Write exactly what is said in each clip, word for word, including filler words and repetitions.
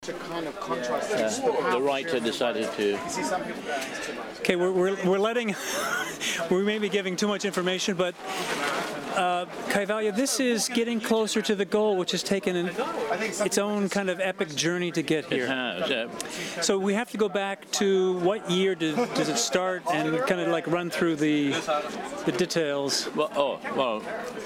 To kind of contrast uh, the writer decided to. Okay, we're, we're, we're letting, we may be giving too much information, but uh, Kaivalya, this is getting closer to the goal, which has taken an, its own kind of epic journey to get here. It has, yeah. So we have to go back to what year did, does it start, and kind of like run through the the details. Well, oh, well.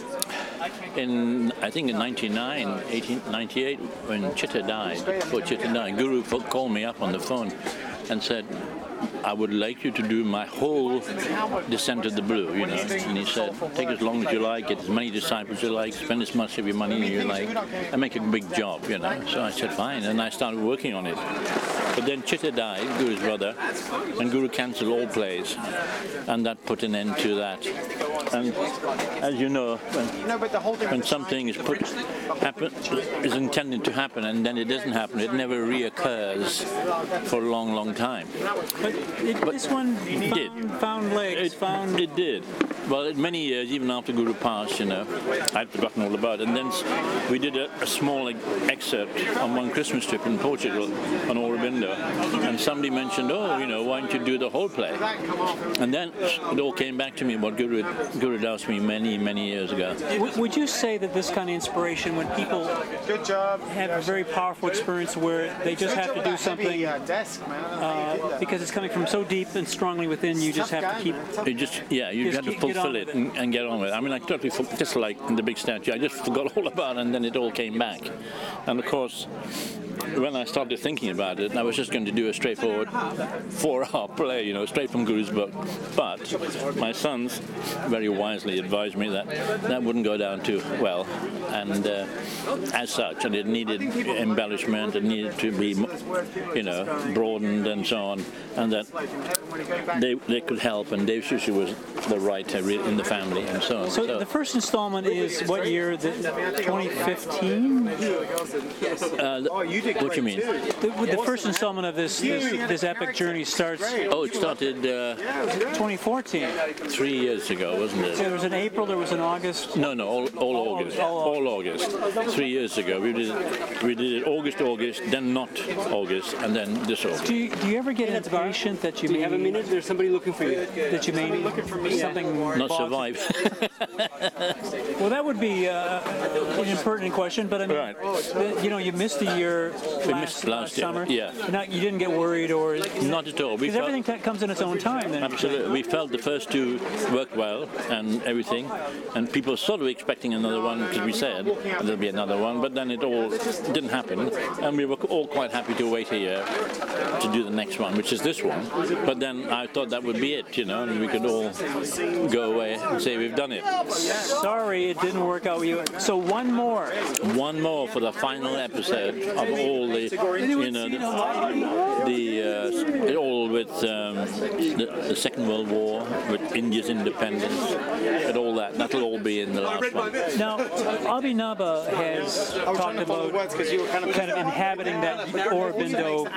In, I think in ninety-nine, eighteen ninety-eight, when Chitta died, before Chitta died, Guru called me up on the phone and said, I would like you to do my whole Descent of the Blue, you know. And he said, take as long as you like, get as many disciples you like, spend as much of your money as you like, and make a big job, you know. So I said, fine, and I started working on it. But then Chitta died, Guru's brother, and Guru cancelled all plays, and that put an end to that. And as you know, when, when something is put, happen, is intended to happen, and then it doesn't happen, it never reoccurs for a long, long time. But, it, but this one found, did. found legs. It, found... it did. Well, in many years, even after Guru passed, you know, I'd forgotten all about it. And then we did a, a small excerpt on one Christmas trip in Portugal on Aurobindo, and somebody mentioned, oh, you know, why don't you do the whole play? And then it all came back to me what Guru, Guru had asked me many, many years ago. Would you say that this kind of inspiration, when people Good job. have a very powerful experience where they just have to do something uh, because it's coming from so deep and strongly within, you just have to keep... It just, yeah, you just have to fulfill it, it and, and get on with it. I mean, I totally, just like in the big statue, I just forgot all about it, and then it all came back. And of course, when I started thinking about it, I was just going to do a straightforward four-hour play, you know, straight from Guru's book. But my sons very wisely advised me that that wouldn't go down too well, and uh, as such, and it needed embellishment, it needed to be, you know, broadened and so on, and that they they could help, and Dave Sushi was the writer in the family, and so on. So, so the first installment is what year? The twenty fifteen? Uh, the, what do you mean? The, the first installment of this, this this epic journey starts. Oh, it started uh, twenty fourteen. Three years ago, wasn't it? So there was an April, there was an August. No, no, all, all August. All August. Three years ago, we did it, we did it August, August, then not August, and then this August. Do you, do you ever get impatient that you do may you have a minute? There's somebody looking for you. That you may looking for me something not bogs. survive? Well, that would be uh, an impertinent question, but I mean, Right. the, you know, you missed a year We last, missed last year, summer. yeah. Not, you didn't get worried or Not at all. We because felt, everything t- comes in its own time. Then absolutely. We felt the first two worked well and everything, and people were sort of expecting another one because we said there'll be another one, but then it all didn't happen, and we were all quite happy to wait a year to do the next one, which is this one. But then I thought that would be it, you know, and we could all go away and say we've done it. Sorry, it didn't work out with you. So one more. One more for the final episode of all the, you know, the, the uh, it all with um, the, the Second World War, with India's independence, and all that. That'll all be in the last one. Now, Abhinava has talked about kind of inhabiting that Aurobindo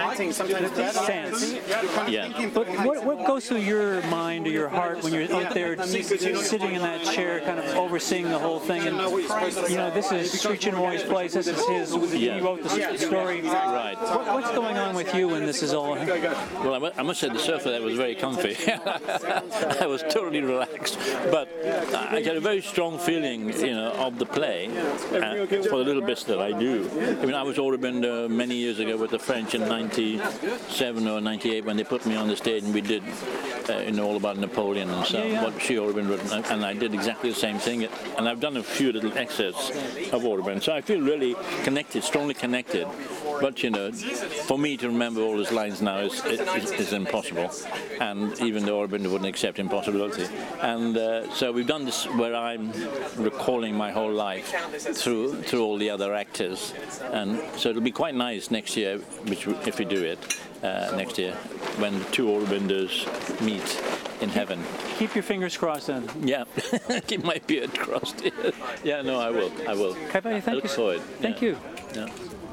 sense. Yeah. But what, what goes through your mind or your heart when you're out there sitting in that chair, kind of overseeing the whole thing? And you know, this is Sri Chinmoy's place. This is his. Yeah. He wrote the story. Right. What, what's going on with you when this is all? Well, I, mu- I must say the sofa there was very comfy. I was totally relaxed, but I get a very strong feeling, you know, of the play uh, for the little bits that I do. I mean, I was Aurobindo many years ago with the French in ninety-seven or ninety-eight when they put me on the stage and we did, uh, you know, all about Napoleon and so on, Yeah, yeah. what she Aurobindo wrote, and, and I did exactly the same thing. And I've done a few little excerpts of Aurobindo, so I feel really connected, strongly connected. But you know, for me to remember all his lines now is is, is impossible, and even though Aurobindo wouldn't accept impossibility. And uh, so we've done this where I'm recalling my whole life through through all the other actors, and so it'll be quite nice next year, which we, if we do it uh, next year, when the two Aurobindos meet in heaven. Keep your fingers crossed then. Yeah, keep my beard crossed. Yeah, no, I will. I will. Kaivalya, thank I look you. forward. Thank Yeah. you. Yeah.